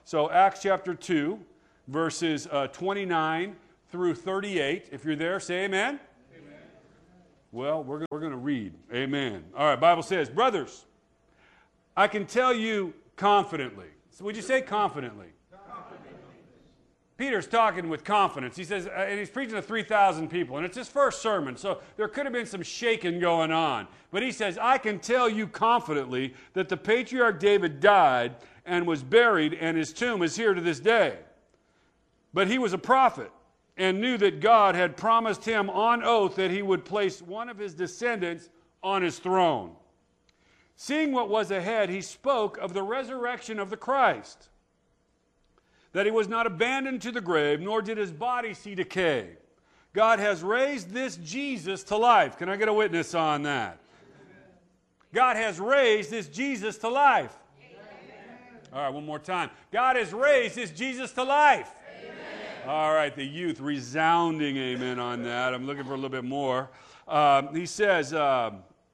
So Acts chapter 2, verses 29 through 38. If you're there, say amen. Amen. Well, we're going to read. Amen. All right, Bible says, brothers, I can tell you confidently. So would you say confidently? Peter's talking with confidence. He says, and he's preaching to 3,000 people, and it's his first sermon, so there could have been some shaking going on. But he says, I can tell you confidently that the patriarch David died and was buried, and his tomb is here to this day. But he was a prophet and knew that God had promised him on oath that he would place one of his descendants on his throne. Seeing what was ahead, he spoke of the resurrection of the Christ, that he was not abandoned to the grave, nor did his body see decay. God has raised this Jesus to life. Can I get a witness on that? Amen. God has raised this Jesus to life. Amen. All right, one more time. God has raised this Jesus to life. Amen. All right, the youth resounding amen on that. I'm looking for a little bit more. He says, let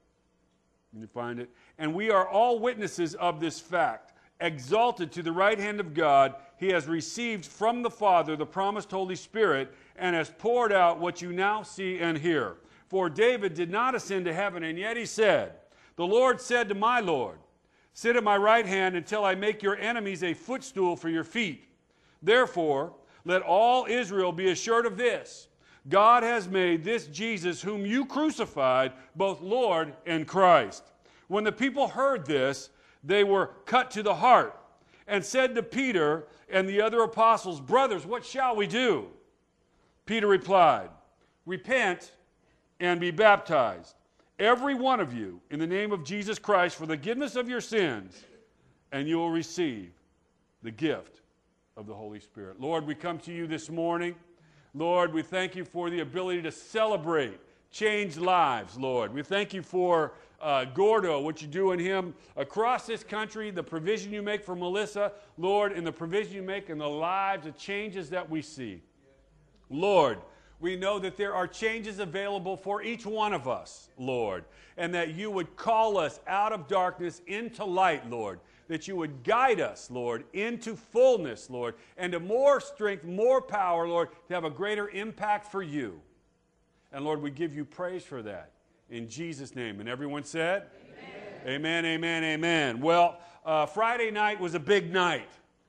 me find it. And we are all witnesses of this fact. Exalted to the right hand of God, he has received from the Father the promised Holy Spirit and has poured out what you now see and hear. For David did not ascend to heaven, and yet he said, the Lord said to my Lord, sit at my right hand until I make your enemies a footstool for your feet. Therefore, let all Israel be assured of this. God has made this Jesus whom you crucified both Lord and Christ. When the people heard this, they were cut to the heart and said to Peter and the other apostles, brothers, what shall we do? Peter replied, repent and be baptized, every one of you, in the name of Jesus Christ for the forgiveness of your sins, and you will receive the gift of the Holy Spirit. Lord, we come to you this morning. Lord, we thank you for the ability to celebrate changed lives, Lord. We thank you for Gordo, what you do in him across this country, the provision you make for Melissa, Lord, and the provision you make in the lives, the changes that we see. Lord, we know that there are changes available for each one of us, Lord, and that you would call us out of darkness into light, Lord, that you would guide us, Lord, into fullness, Lord, and to more strength, more power, Lord, to have a greater impact for you. And Lord, we give you praise for that. In Jesus' name. And everyone said? Amen, amen, amen. Well, Friday night was a big night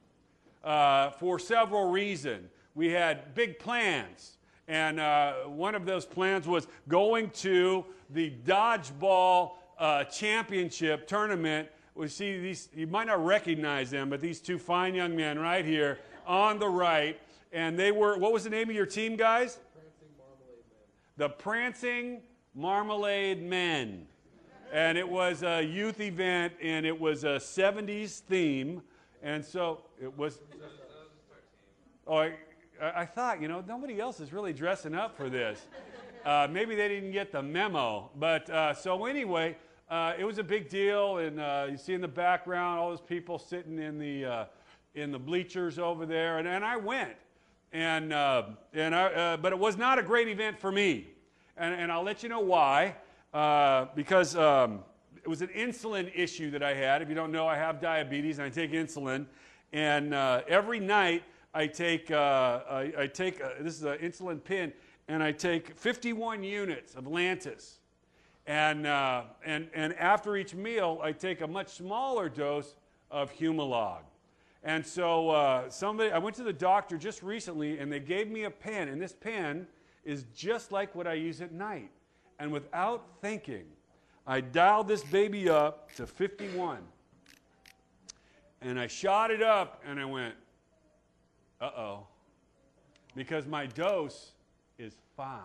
for several reasons. We had big plans. And one of those plans was going to the dodgeball championship tournament. We see these, you might not recognize them, but these two fine young men right here on the right. And they were, what was the name of your team, guys? The Prancing Marmalade Men. And it was a youth event, and it was a 70s theme. And so it was... Oh, I thought, you know, nobody else is really dressing up for this. Maybe they didn't get the memo. But so anyway, it was a big deal. And you see in the background all those people sitting in the bleachers over there. And I went. But it was not a great event for me. And I'll let you know why. Because it was an insulin issue that I had. If you don't know, I have diabetes and I take insulin. And every night I take this is an insulin pen, and I take 51 units of Lantus. And after each meal, I take a much smaller dose of Humalog. And so I went to the doctor just recently, and they gave me a pen, and this pen is just like what I use at night. And without thinking, I dialed this baby up to 51. And I shot it up, and I went, uh-oh. Because my dose is 5.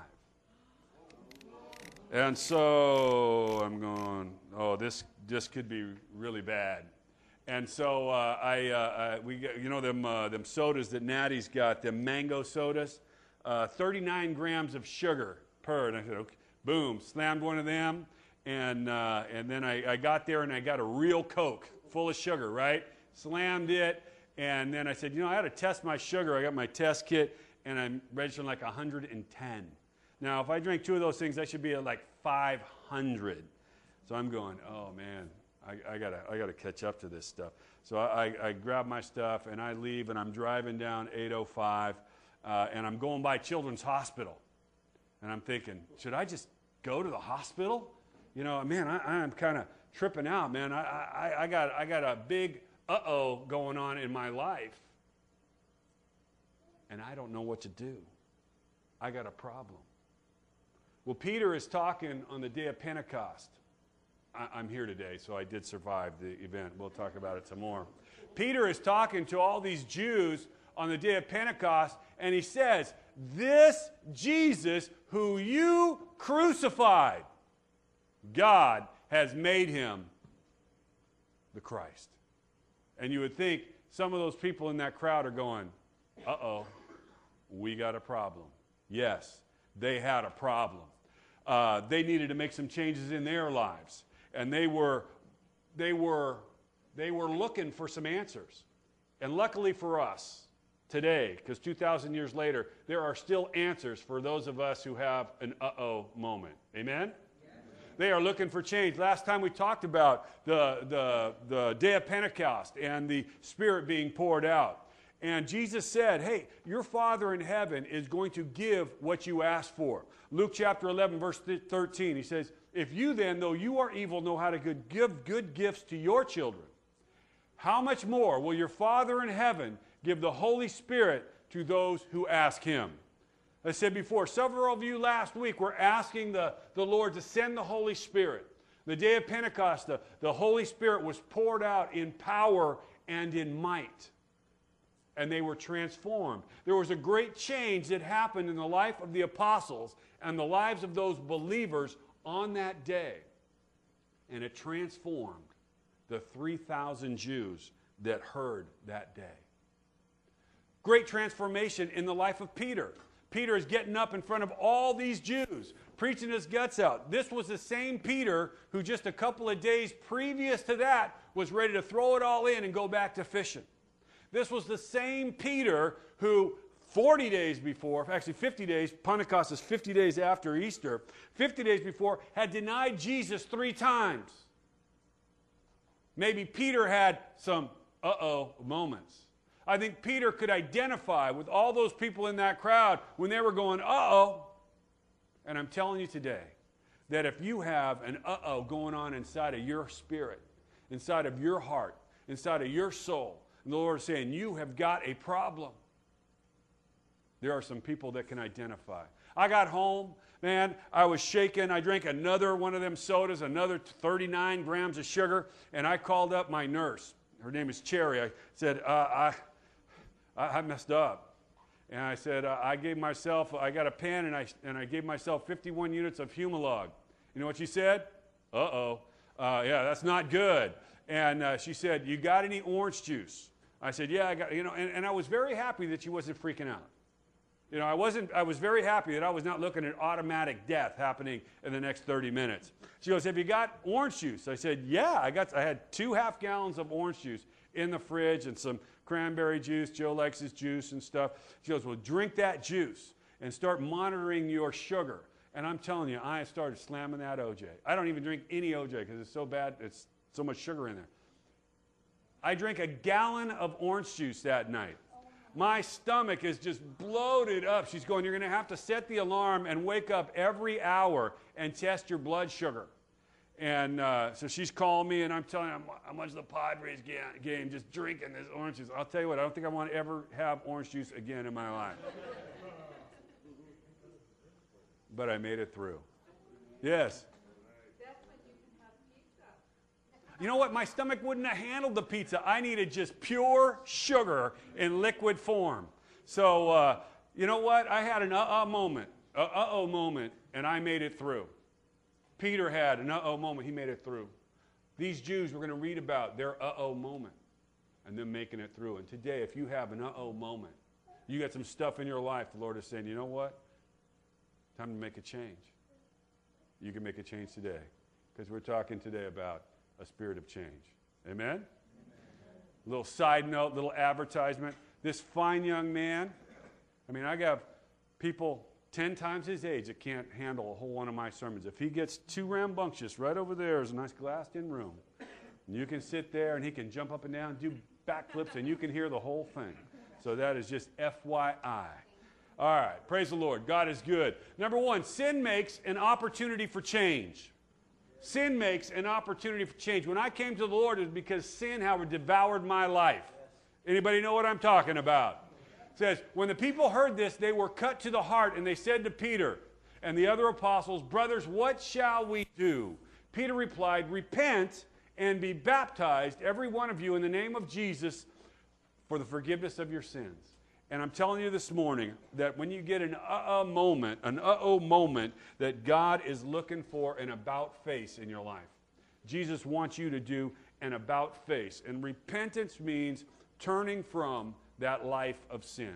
And so I'm going, oh, this could be really bad. And so we get, you know, them sodas that Natty's got, them mango sodas, 39 grams of sugar per. And I said, okay, boom, slammed one of them. And then I got there and I got a real Coke full of sugar, right? Slammed it. And then I said, you know, I had to test my sugar. I got my test kit, and I'm registering like 110. Now, if I drink 2 of those things, I should be at like 500. So I'm going, oh man, I gotta catch up to this stuff. So I grab my stuff and I leave, and I'm driving down 805, and I'm going by Children's Hospital. And I'm thinking, should I just go to the hospital? You know, man, I'm kind of tripping out, man. I got a big uh-oh going on in my life, and I don't know what to do. I got a problem. Well, Peter is talking on the day of Pentecost. I'm here today, so I did survive the event. We'll talk about it some more. Peter is talking to all these Jews on the day of Pentecost, and he says, "This Jesus who you crucified, God has made him the Christ." And you would think some of those people in that crowd are going, uh-oh, we got a problem. Yes, they had a problem. They needed to make some changes in their lives. And they were looking for some answers. And luckily for us today, because 2,000 years later, there are still answers for those of us who have an uh-oh moment. Amen? They are looking for change. Last time we talked about the day of Pentecost and the Spirit being poured out. And Jesus said, hey, your Father in heaven is going to give what you ask for. Luke chapter 11, verse 13, he says, if you then, though you are evil, know how to give good gifts to your children, how much more will your Father in heaven give the Holy Spirit to those who ask him? I said before, several of you last week were asking the Lord to send the Holy Spirit. The day of Pentecost, the Holy Spirit was poured out in power and in might. And they were transformed. There was a great change that happened in the life of the apostles and the lives of those believers on that day. And it transformed the 3,000 Jews that heard that day. Great transformation in the life of Peter. Peter is getting up in front of all these Jews, preaching his guts out. This was the same Peter who just a couple of days previous to that was ready to throw it all in and go back to fishing. This was the same Peter who 40 days before, actually 50 days, Pentecost is 50 days after Easter, 50 days before had denied Jesus 3 times. Maybe Peter had some uh-oh moments. I think Peter could identify with all those people in that crowd when they were going, uh-oh. And I'm telling you today that if you have an uh-oh going on inside of your spirit, inside of your heart, inside of your soul, and the Lord is saying, you have got a problem, there are some people that can identify. I got home, man, I was shaking. I drank another one of them sodas, another 39 grams of sugar, and I called up my nurse. Her name is Cherry. I said, I messed up. And I said, I got a pen, and I gave myself 51 units of Humalog. You know what she said? Uh-oh. Yeah, that's not good. And she said, you got any orange juice? I said, yeah, I got, and I was very happy that she wasn't freaking out. I was very happy that I was not looking at automatic death happening in the next 30 minutes. She goes, have you got orange juice? I said, yeah, I had 2 half gallons of orange juice in the fridge and some cranberry juice, Joe likes his juice and stuff. She goes, well, drink that juice and start monitoring your sugar. And I'm telling you, I started slamming that OJ. I don't even drink any OJ because it's so bad, it's so much sugar in there. I drank a gallon of orange juice that night. My stomach is just bloated up. She's going, you're going to have to set the alarm and wake up every hour and test your blood sugar. And so she's calling me, and I'm telling her how much the Padres game just drinking this orange juice. I'll tell you what, I don't think I want to ever have orange juice again in my life. But I made it through. Yes. You know what? My stomach wouldn't have handled the pizza. I needed just pure sugar in liquid form. So, you know what? I had an uh-oh moment, and I made it through. Peter had an uh-oh moment. He made it through. These Jews, we're going to read about their uh-oh moment and them making it through. And today, if you have an uh-oh moment, you got some stuff in your life, the Lord is saying, you know what? Time to make a change. You can make a change today because we're talking today about a spirit of change. Amen? Amen? Little side note, little advertisement. This fine young man, I got people 10 times his age that can't handle a whole one of my sermons. If he gets too rambunctious, right over there is a nice glassed-in room. And you can sit there and he can jump up and down, do backflips, and you can hear the whole thing. So that is just FYI. All right, praise the Lord. God is good. Number one, sin makes an opportunity for change. Sin makes an opportunity for change. When I came to the Lord, it was because sin, however, devoured my life. Anybody know what I'm talking about? It says, when the people heard this, they were cut to the heart, and they said to Peter and the other apostles, brothers, what shall we do? Peter replied, repent and be baptized, every one of you, in the name of Jesus for the forgiveness of your sins. And I'm telling you this morning that when you get an moment, that God is looking for an about face in your life. Jesus wants you to do an about face. And repentance means turning from that life of sin.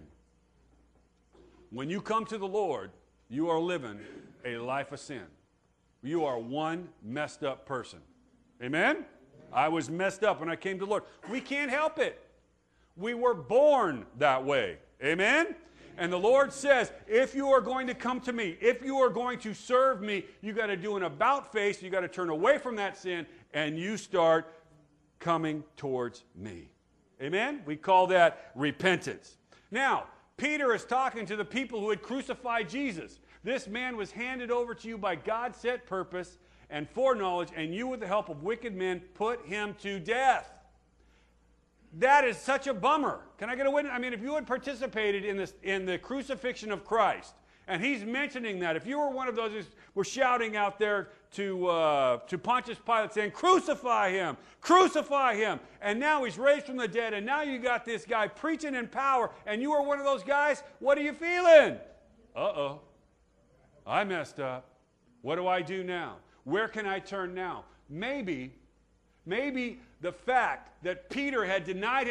When you come to the Lord, you are living a life of sin. You are one messed up person. Amen? I was messed up when I came to the Lord. We can't help it. We were born that way. Amen? And the Lord says, if you are going to come to me, if you are going to serve me, you got to do an about face. You got to turn away from that sin, and you start coming towards me. Amen? We call that repentance. Now, Peter is talking to the people who had crucified Jesus. This man was handed over to you by God's set purpose and foreknowledge, and you, with the help of wicked men, put him to death. That is such a bummer. Can I get a witness? I mean, if you had participated in the crucifixion of Christ, and he's mentioning that, if you were one of those who were shouting out there to Pontius Pilate saying, crucify him, and now he's raised from the dead, and now you got this guy preaching in power, and you are one of those guys, what are you feeling? Uh-oh, I messed up. What do I do now? Where can I turn now? Maybe the fact that Peter had denied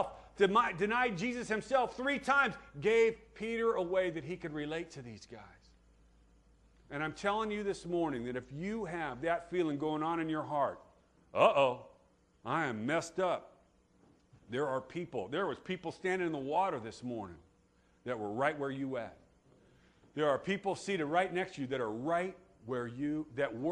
Jesus himself 3 times gave Peter a way that he could relate to these guys. And I'm telling you this morning that if you have that feeling going on in your heart, uh-oh, I am messed up. There was people standing in the water this morning that were right where you at. There are people seated right next to you that are right where you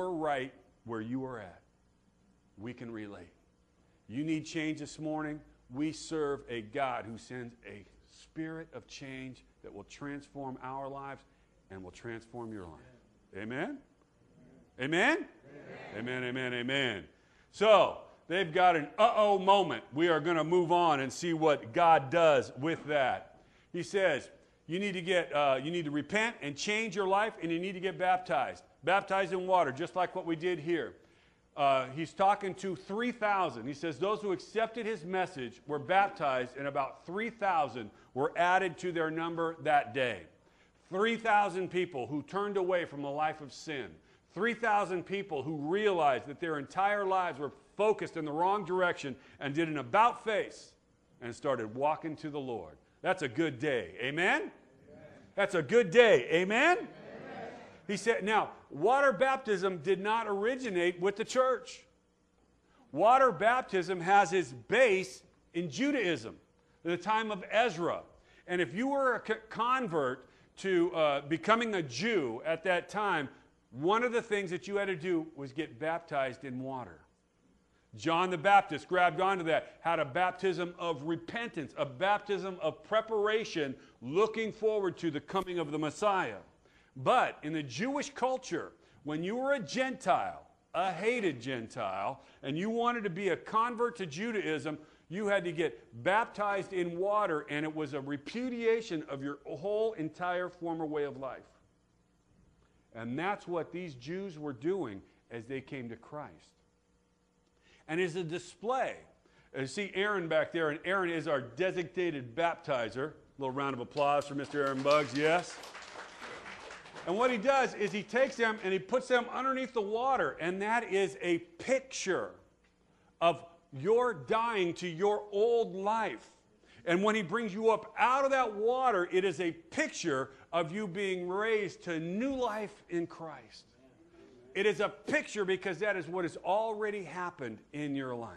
were at. We can relate. You need change this morning. We serve a God who sends a spirit of change that will transform our lives and will transform your life. Amen? Amen? Amen, amen, amen. So, they've got an uh-oh moment. We are going to move on and see what God does with that. He says, you need to repent and change your life, and you need to get baptized. Baptized in water, just like what we did here. He's talking to 3,000. He says those who accepted his message were baptized, and about 3,000 were added to their number that day. 3,000 people who turned away from a life of sin. 3,000 people who realized that their entire lives were focused in the wrong direction and did an about face and started walking to the Lord. That's a good day. Amen? Amen. That's a good day. Amen? Amen? He said, now, water baptism did not originate with the church. Water baptism has its base in Judaism, at the time of Ezra. And if you were a convert to becoming a Jew at that time, one of the things that you had to do was get baptized in water. John the Baptist grabbed onto that, had a baptism of repentance, a baptism of preparation, looking forward to the coming of the Messiah. But in the Jewish culture, when you were a Gentile, a hated Gentile, and you wanted to be a convert to Judaism, you had to get baptized in water, and it was a repudiation of your whole entire former way of life. And that's what these Jews were doing as they came to Christ. And as a display, you see Aaron back there, and Aaron is our designated baptizer. A little round of applause for Mr. Aaron Buggs, yes. And what he does is he takes them and he puts them underneath the water, and that is a picture of your dying to your old life. And when he brings you up out of that water, it is a picture of you being raised to new life in Christ. It is a picture because that is what has already happened in your life.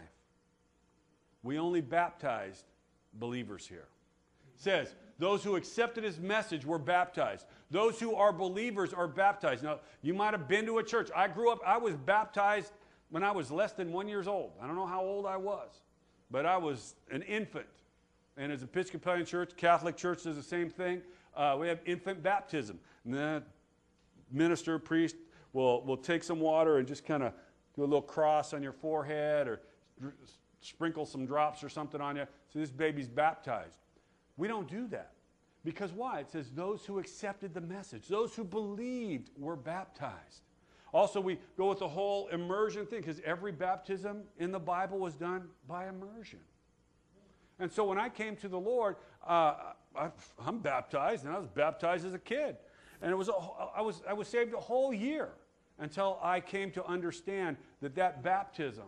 We only baptized believers here. It says, those who accepted his message were baptized. Those who are believers are baptized. Now, you might have been to a church. I grew up, I was baptized when I was less than 1 year old. I don't know how old I was, but I was an infant. And as Episcopalian Church, Catholic Church does the same thing. We have infant baptism. And the minister, priest will take some water and just kind of do a little cross on your forehead or sprinkle some drops or something on you. So this baby's baptized. We don't do that. Because why? It says those who accepted the message, those who believed were baptized. Also, we go with the whole immersion thing because every baptism in the Bible was done by immersion. And so when I came to the Lord, I'm baptized, and I was baptized as a kid. And I was saved a whole year until I came to understand that baptism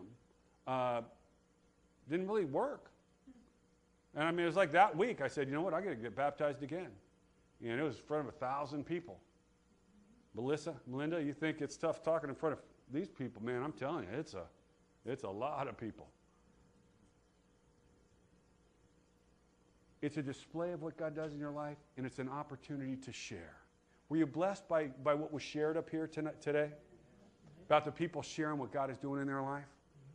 didn't really work. And I mean, it was like that week, I said, you know what, I got to get baptized again. And it was in front of 1,000 people. Melinda, you think it's tough talking in front of these people? Man, I'm telling you, it's a lot of people. It's a display of what God does in your life, and it's an opportunity to share. Were you blessed by what was shared up here today? About the people sharing what God is doing in their life?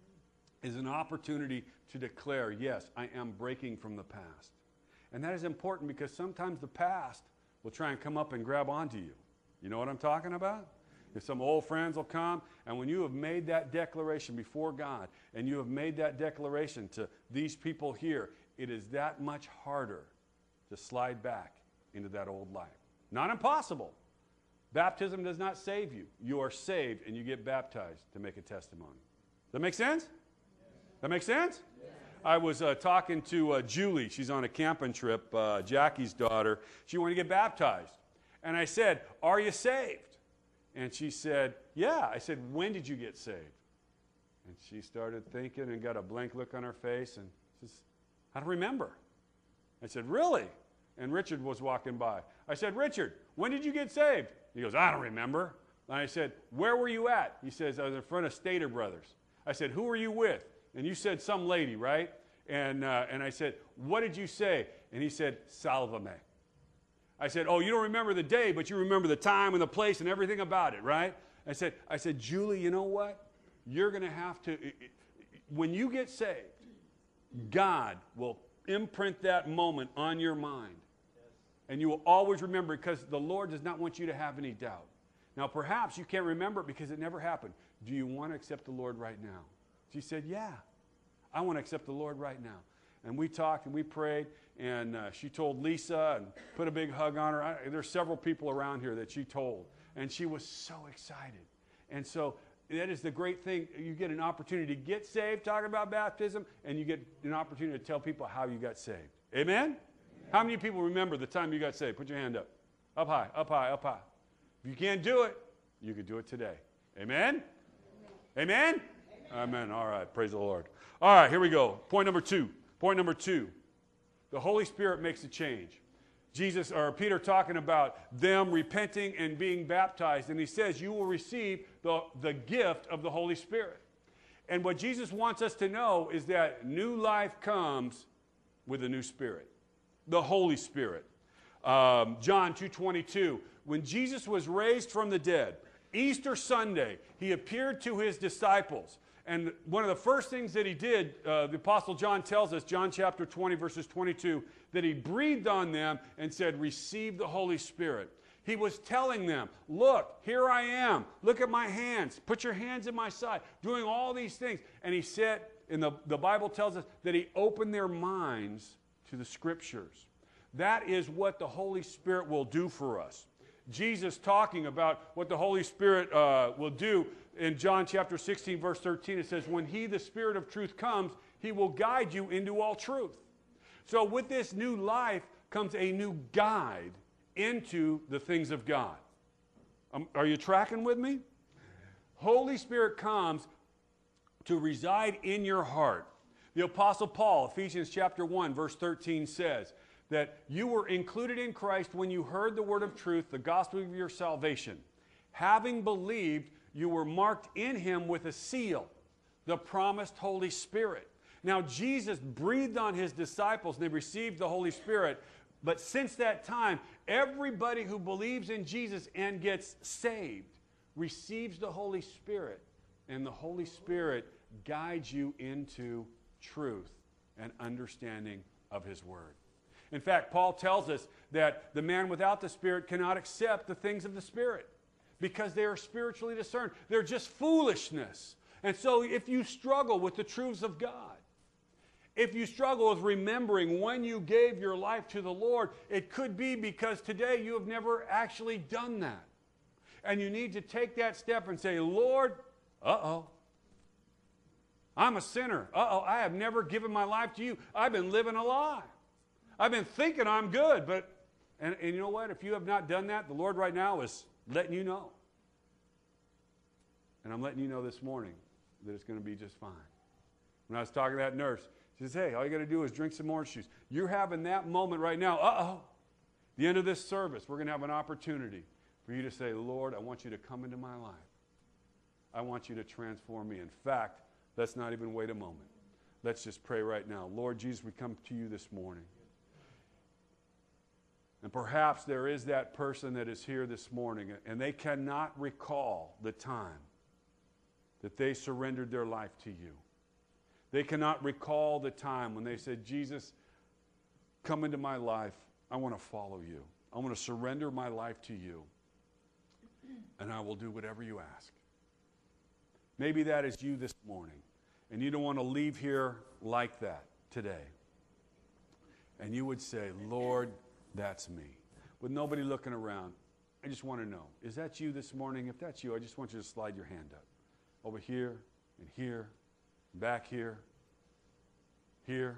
Is an opportunity to declare, yes, I am breaking from the past. And that is important because sometimes the past will try and come up and grab onto you. You know what I'm talking about? If some old friends will come, and when you have made that declaration before God, and you have made that declaration to these people here, it is that much harder to slide back into that old life. Not impossible. Baptism does not save you. You are saved, and you get baptized to make a testimony. Does that make sense? That make sense? Yes. I was talking to Julie. She's on a camping trip, Jackie's daughter. She wanted to get baptized. And I said, are you saved? And she said, yeah. I said, when did you get saved? And she started thinking and got a blank look on her face and says, I don't remember. I said, really? And Richard was walking by. I said, Richard, when did you get saved? He goes, I don't remember. And I said, where were you at? He says, I was in front of Stater Brothers. I said, who were you with? And you said some lady, right? And I said, what did you say? And he said, Salve me. I said, oh, you don't remember the day, but you remember the time and the place and everything about it, right? I said, Julie, you know what? You're going to have to, when you get saved, God will imprint that moment on your mind. And you will always remember it because the Lord does not want you to have any doubt. Now, perhaps you can't remember it because it never happened. Do you want to accept the Lord right now? She said, yeah, I want to accept the Lord right now. And we talked and we prayed, and she told Lisa and put a big hug on her. There's several people around here that she told, and she was so excited. And so that is the great thing. You get an opportunity to get saved, talking about baptism, and you get an opportunity to tell people how you got saved. Amen? Amen. How many people remember the time you got saved? Put your hand up. Up high, up high, up high. If you can't do it, you can do it today. Amen? Amen? Amen. All right. Praise the Lord. All right. Here we go. Point number two. Point number two. The Holy Spirit makes a change. Peter talking about them repenting and being baptized. And he says, you will receive the gift of the Holy Spirit. And what Jesus wants us to know is that new life comes with a new spirit. The Holy Spirit. John 2:22. When Jesus was raised from the dead, Easter Sunday, he appeared to his disciples. And one of the first things that he did, the Apostle John tells us, John chapter 20, verses 22, that he breathed on them and said, receive the Holy Spirit. He was telling them, look, here I am. Look at my hands. Put your hands in my side. Doing all these things. And he said, and the Bible tells us that he opened their minds to the Scriptures. That is what the Holy Spirit will do for us. Jesus talking about what the Holy Spirit will do in John chapter 16, verse 13, it says, when he, the Spirit of truth, comes, he will guide you into all truth. So with this new life comes a new guide into the things of God. Are you tracking with me? Holy Spirit comes to reside in your heart. The Apostle Paul, Ephesians chapter 1, verse 13 says that you were included in Christ when you heard the word of truth, the gospel of your salvation. Having believed, you were marked in him with a seal, the promised Holy Spirit. Now, Jesus breathed on his disciples, and they received the Holy Spirit. But since that time, everybody who believes in Jesus and gets saved receives the Holy Spirit And the Holy Spirit guides you into truth and understanding of His Word. In fact, Paul tells us that the man without the Spirit cannot accept the things of the Spirit because they are spiritually discerned. They're just foolishness. And so if you struggle with the truths of God, if you struggle with remembering when you gave your life to the Lord, it could be because today you have never actually done that. And you need to take that step and say, Lord, I'm a sinner. I have never given my life to you. I've been living a lie. I've been thinking I'm good, but, and you know what? If you have not done that, the Lord right now is letting you know. And I'm letting you know this morning that it's going to be just fine. When I was talking to that nurse, she says, hey, all you got to do is drink some orange juice. You're having that moment right now. The end of this service, we're going to have an opportunity for you to say, Lord, I want you to come into my life. I want you to transform me. In fact, let's not even wait a moment. Let's just pray right now. Lord Jesus, we come to you this morning. And perhaps there is that person that is here this morning and they cannot recall the time that they surrendered their life to you. They cannot recall the time when they said, Jesus, come into my life. I want to follow you. I want to surrender my life to you. And I will do whatever you ask. Maybe that is you this morning. And you don't want to leave here like that today. And you would say, Lord, that's me. With nobody looking around, I just want to know, is that you this morning? If that's you, I just want you to slide your hand up. Over here, and here, back here, here.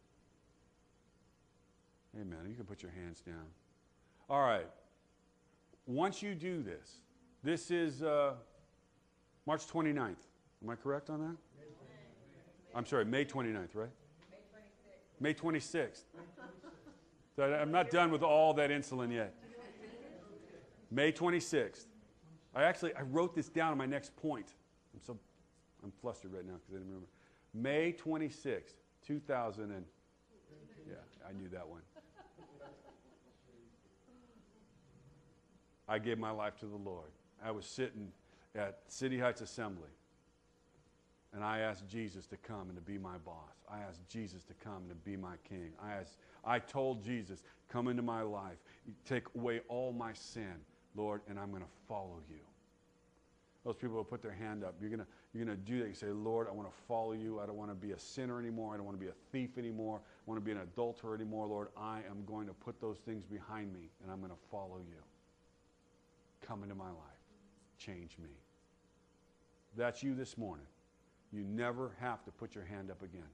Amen. You can put your hands down. All right. Once you do this, this is March 29th. Am I correct on that? I'm sorry, May 29th, right? May 26th. So I'm not done with all that insulin yet. May 26th. I wrote this down on my next point. I'm flustered right now because I didn't remember. May 26th, 2000 and, yeah, I knew that one. I gave my life to the Lord. I was sitting at City Heights Assembly, and I asked Jesus to come and to be my boss. I asked Jesus to come and to be my king. I told Jesus, come into my life, take away all my sin, Lord, and I'm going to follow you. Those people will put their hand up. You're going to do that. You say, Lord, I want to follow you. I don't want to be a sinner anymore. I don't want to be a thief anymore. I want to be an adulterer anymore. Lord, I am going to put those things behind me, and I'm going to follow you. Come into my life. Change me. That's you this morning. You never have to put your hand up again.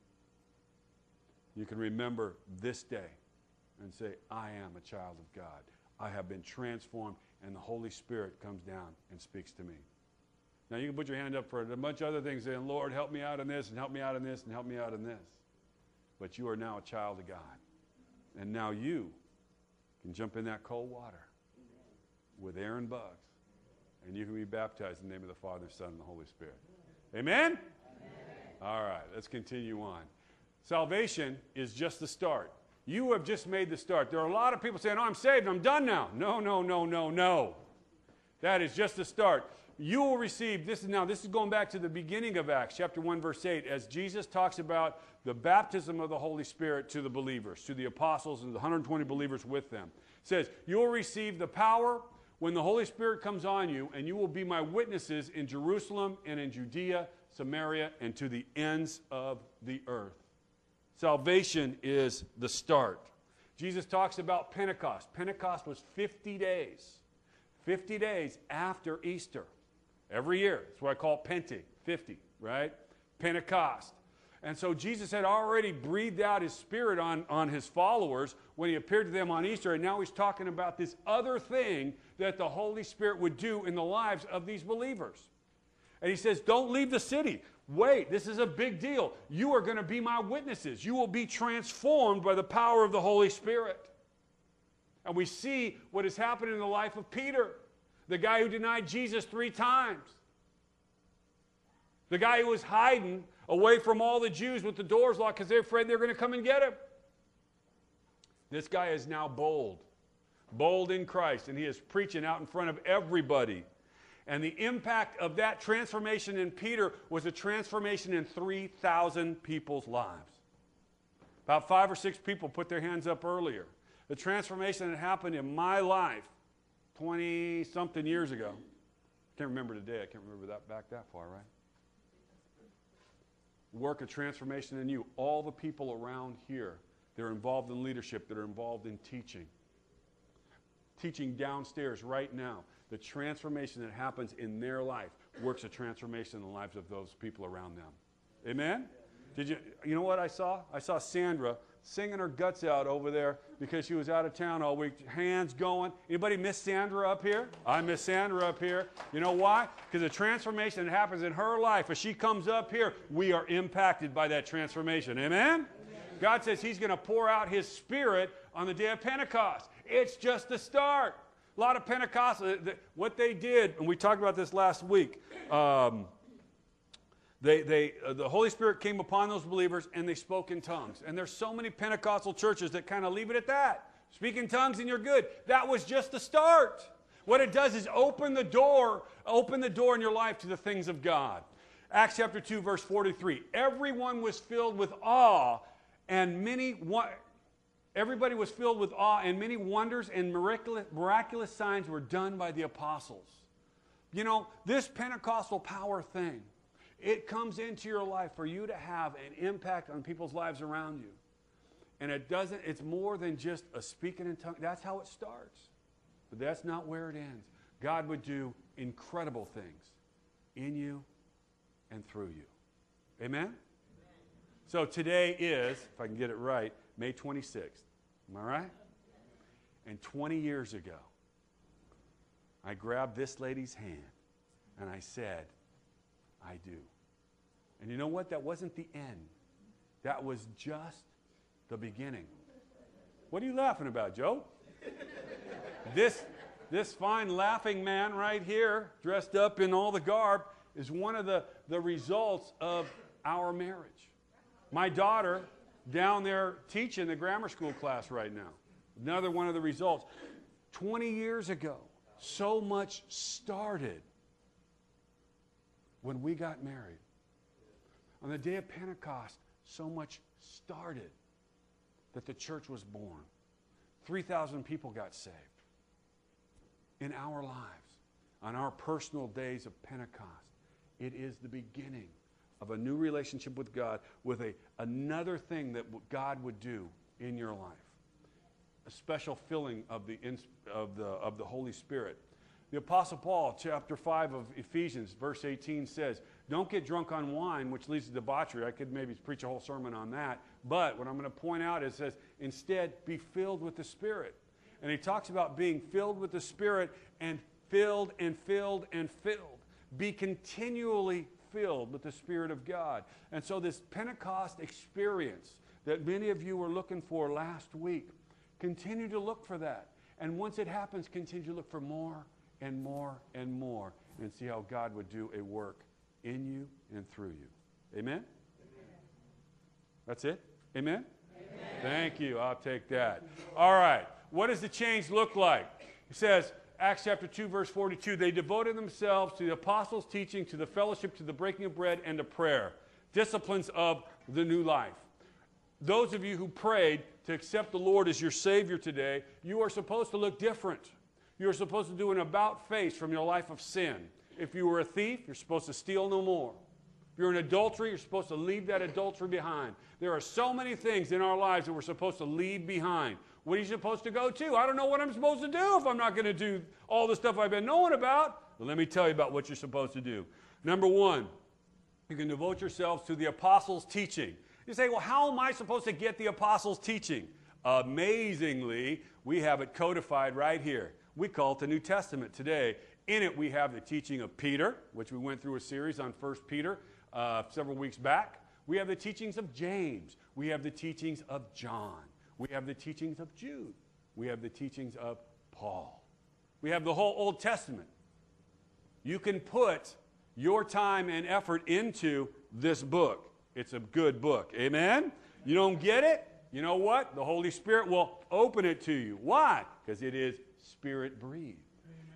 You can remember this day and say, I am a child of God. I have been transformed, and the Holy Spirit comes down and speaks to me. Now, you can put your hand up for a bunch of other things, saying, Lord, help me out in this, and help me out in this, and help me out in this. But you are now a child of God. And now you can jump in that cold water with Aaron Buggs, and you can be baptized in the name of the Father, Son, and the Holy Spirit. Amen? Amen? All right, let's continue on. Salvation is just the start. You have just made the start. There are a lot of people saying, oh, I'm saved, I'm done now. No, no, no, no, no. That is just the start. You will receive, this is going back to the beginning of Acts, chapter 1, verse 8, as Jesus talks about the baptism of the Holy Spirit to the believers, to the apostles and the 120 believers with them. It says, you will receive the power when the Holy Spirit comes on you, and you will be my witnesses in Jerusalem and in Judea, Samaria, and to the ends of the earth. Salvation is the start. Jesus talks about Pentecost. Pentecost was 50 days. 50 days after Easter. Every year. That's what I call Pente, 50, right? Pentecost. And so Jesus had already breathed out his Spirit on his followers when he appeared to them on Easter, and now he's talking about this other thing that the Holy Spirit would do in the lives of these believers. And he says, don't leave the city. Wait, this is a big deal. You are going to be my witnesses. You will be transformed by the power of the Holy Spirit. And we see what has happened in the life of Peter, the guy who denied Jesus 3 times. The guy who was hiding away from all the Jews with the doors locked because they're afraid they're going to come and get him. This guy is now bold in Christ, and he is preaching out in front of everybody. And the impact of that transformation in Peter was a transformation in 3,000 people's lives. About 5 or 6 people put their hands up earlier. The transformation that happened in my life 20-something years ago. Can't remember today. I can't remember that back that far, right? Work of transformation in you. All the people around here that are involved in leadership, that are involved in teaching. Teaching downstairs right now. The transformation that happens in their life works a transformation in the lives of those people around them. Amen? You know what I saw? I saw Sandra singing her guts out over there because she was out of town all week. Hands going. Anybody miss Sandra up here? I miss Sandra up here. You know why? Because the transformation that happens in her life, as she comes up here, we are impacted by that transformation. Amen? God says He's going to pour out His Spirit on the day of Pentecost. It's just the start. A lot of Pentecostals, what they did, and we talked about this last week, the Holy Spirit came upon those believers and they spoke in tongues. And there's so many Pentecostal churches that kind of leave it at that. Speak in tongues and you're good. That was just the start. What it does is open the door in your life to the things of God. Acts chapter 2, verse 43. Everyone was filled with awe and everybody was filled with awe, and many wonders and miraculous signs were done by the apostles. You know, this Pentecostal power thing, it comes into your life for you to have an impact on people's lives around you. And it's more than just a speaking in tongues. That's how it starts. But that's not where it ends. God would do incredible things in you and through you. Amen? So today is, if I can get it right, May 26th. Am I right? And 20 years ago, I grabbed this lady's hand and I said, I do. And you know what? That wasn't the end. That was just the beginning. What are you laughing about, Joe? This fine laughing man right here, dressed up in all the garb, is one of the results of our marriage. My daughter down there teaching the grammar school class right now. Another one of the results. 20 years ago, so much started when we got married. On the day of Pentecost, so much started that the church was born. 3,000 people got saved. In our lives, on our personal days of Pentecost, it is the beginning of a new relationship with God, with another thing that God would do in your life. A special filling of the Holy Spirit. The Apostle Paul, chapter 5 of Ephesians, verse 18 says, don't get drunk on wine, which leads to debauchery. I could maybe preach a whole sermon on that. But what I'm going to point out is it says, instead, be filled with the Spirit. And he talks about being filled with the Spirit and filled and filled and filled. Be continually filled with the Spirit of God. And so this Pentecost experience that many of you were looking for last week, continue to look for that. And once it happens, continue to look for more and more and more and see how God would do a work in you and through you. Amen? Amen. That's it? Amen? Amen? Thank you. I'll take that. All right. What does the change look like? It says, Acts chapter 2, verse 42, they devoted themselves to the apostles' teaching, to the fellowship, to the breaking of bread, and to prayer. Disciplines of the new life. Those of you who prayed to accept the Lord as your Savior today, you are supposed to look different. You are supposed to do an about face from your life of sin. If you were a thief, you're supposed to steal no more. If you're an adultery, you're supposed to leave that adultery behind. There are so many things in our lives that we're supposed to leave behind. What are you supposed to go to? I don't know what I'm supposed to do if I'm not going to do all the stuff I've been knowing about. Well, let me tell you about what you're supposed to do. Number one, you can devote yourselves to the apostles' teaching. You say, well, how am I supposed to get the apostles' teaching? Amazingly, we have it codified right here. We call it the New Testament today. In it, we have the teaching of Peter, which we went through a series on 1 Peter several weeks back. We have the teachings of James. We have the teachings of John. We have the teachings of Jude. We have the teachings of Paul. We have the whole Old Testament. You can put your time and effort into this book. It's a good book. Amen? You don't get it? You know what? The Holy Spirit will open it to you. Why? Because it is Spirit-breathed.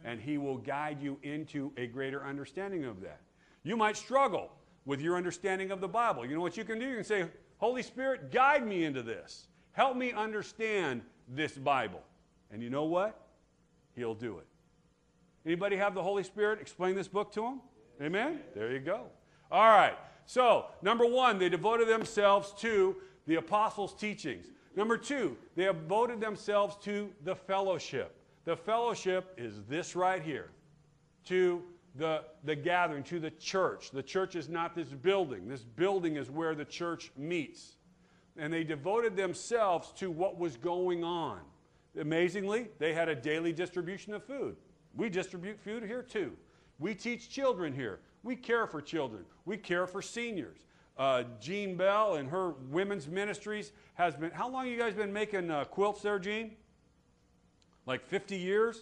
and He will guide you into a greater understanding of that. You might struggle with your understanding of the Bible. You know what you can do? You can say, Holy Spirit, guide me into this. Help me understand this Bible. And you know what? He'll do it. Anybody have the Holy Spirit explain this book to them? Amen? There you go. All right. So, number one, they devoted themselves to the apostles' teachings. Number two, they devoted themselves to the fellowship. The fellowship is this right here. To the gathering, to the church. The church is not this building. This building is where the church meets. And they devoted themselves to what was going on. Amazingly, they had a daily distribution of food. We distribute food here too. We teach children here. We care for children. We care for seniors. Jean Bell and her women's ministries has been, how long you guys been making quilts there, Jean? Like 50 years?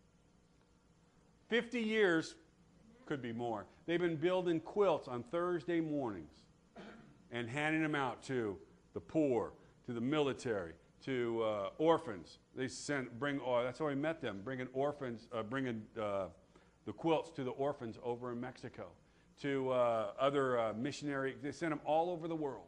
50 years, could be more. They've been building quilts on Thursday mornings and handing them out to the poor, to the military, to orphans. They that's how we met them, bringing the quilts to the orphans over in Mexico, to other missionary. They sent them all over the world.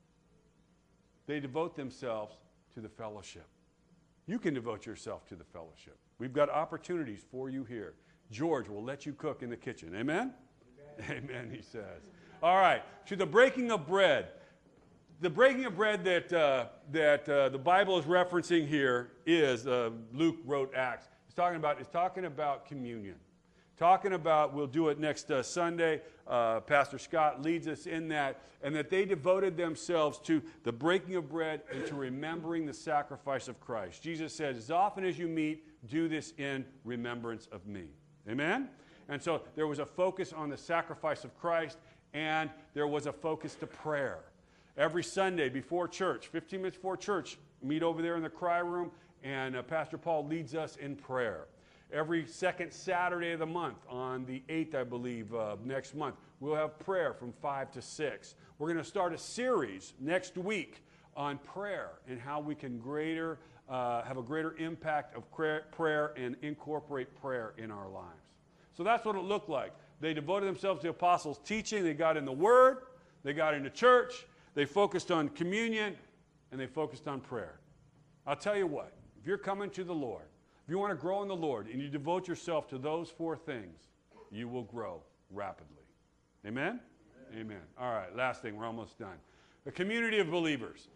They devote themselves to the fellowship. You can devote yourself to the fellowship. We've got opportunities for you here. George will let you cook in the kitchen. Amen? Amen, Amen, he says. All right, to the breaking of bread. The breaking of bread that the Bible is referencing here is, Luke wrote Acts. It's talking about communion. Talking about, we'll do it next Sunday. Pastor Scott leads us in that, and that they devoted themselves to the breaking of bread and to remembering the sacrifice of Christ. Jesus said, as often as you meet, do this in remembrance of me. Amen? And so there was a focus on the sacrifice of Christ, and there was a focus to prayer. Every Sunday before church, 15 minutes before church, meet over there in the cry room, and Pastor Paul leads us in prayer. Every second Saturday of the month, on the 8th, I believe, next month, we'll have prayer from 5 to 6. We're going to start a series next week on prayer and how we can have a greater impact of prayer and incorporate prayer in our lives. So that's what it looked like. They devoted themselves to the apostles' teaching. They got in the Word. They got into church. They focused on communion. And they focused on prayer. I'll tell you what. If you're coming to the Lord, if you want to grow in the Lord and you devote yourself to those four things, you will grow rapidly. Amen? Amen? Amen. All right, last thing. We're almost done. A community of believers.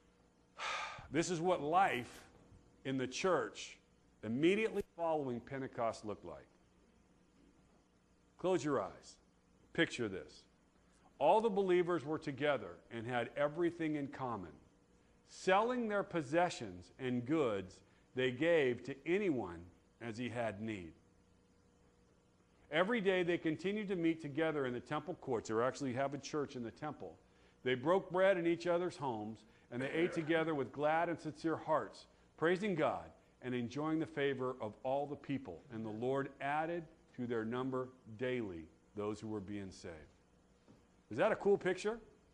This is what life in the church immediately following Pentecost looked like. Close your eyes. Picture this. All the believers were together and had everything in common. Selling their possessions and goods, they gave to anyone as he had need. Every day they continued to meet together in the temple courts. They were actually having church in the temple. They broke bread in each other's homes, and they ate together with glad and sincere hearts, praising God and enjoying the favor of all the people. And the Lord added to their number daily those who were being saved. Is that a cool picture?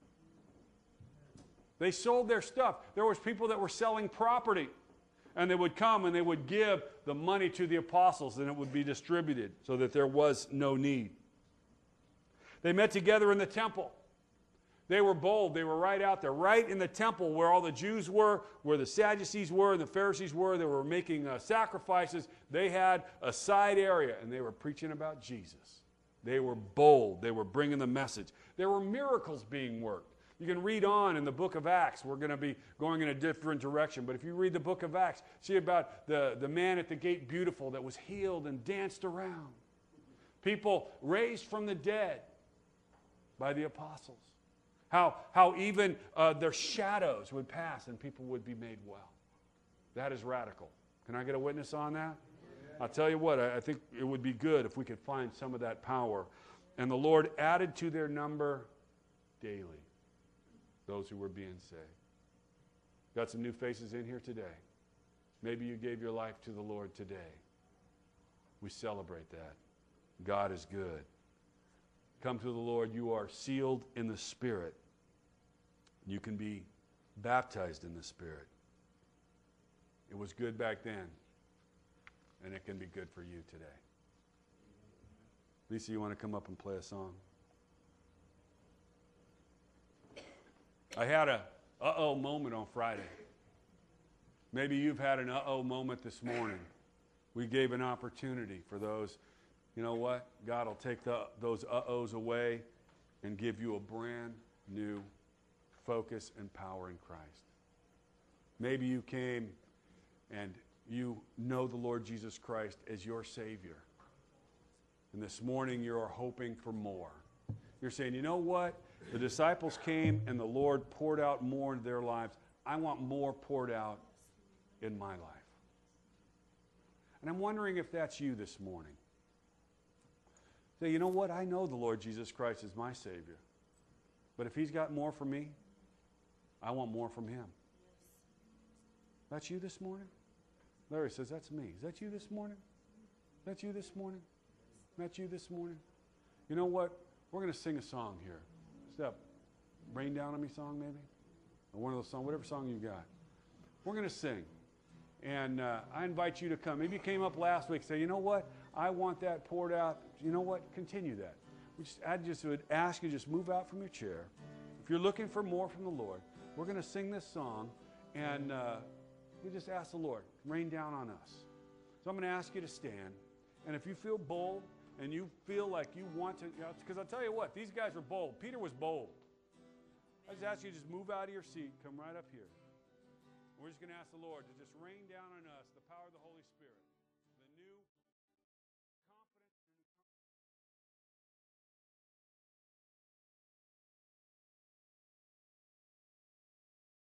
They sold their stuff. There was people that were selling property. And they would come and they would give the money to the apostles, and it would be distributed so that there was no need. They met together in the temple. They were bold. They were right out there, right in the temple where all the Jews were, where the Sadducees were and the Pharisees were. They were making sacrifices. They had a side area, and they were preaching about Jesus. They were bold. They were bringing the message. There were miracles being worked. You can read on in the book of Acts. We're going to be going in a different direction. But if you read the book of Acts, see about the man at the gate beautiful that was healed and danced around. People raised from the dead by the apostles. How even their shadows would pass and people would be made well. That is radical. Can I get a witness on that? I'll tell you what, I think it would be good if we could find some of that power. And the Lord added to their number daily those who were being saved. Got some new faces in here today. Maybe you gave your life to the Lord today. We celebrate that. God is good. Come to the Lord. You are sealed in the Spirit. You can be baptized in the Spirit. It was good back then, and it can be good for you today. Lisa, you want to come up and play a song? I had a uh-oh moment on Friday. Maybe you've had an uh-oh moment this morning. We gave an opportunity for those. You know what? God will take those uh-ohs away and give you a brand new focus and power in Christ. Maybe you came and you know the Lord Jesus Christ as your Savior. And this morning you are hoping for more. You're saying, you know what? The disciples came and the Lord poured out more into their lives. I want more poured out in my life. And I'm wondering if that's you this morning. Say, you know what? I know the Lord Jesus Christ is my Savior. But if He's got more for me, I want more from Him. That's you this morning? Larry says, that's me. Is that you this morning? That's you this morning? That's you this morning? You know what? We're going to sing a song here. Step. Rain Down on Me song, maybe? Or one of those songs, whatever song you got. We're going to sing. And I invite you to come. Maybe you came up last week and say, you know what? I want that poured out. You know what? Continue that. I just would ask you to just move out from your chair. If you're looking for more from the Lord, we're going to sing this song. And we just ask the Lord, rain down on us. So I'm going to ask you to stand. And if you feel bold and you feel like you want to, because I'll tell you what, these guys were bold. Peter was bold. I just ask you to just move out of your seat, come right up here. We're just going to ask the Lord to just rain down on us the power of the Holy Spirit.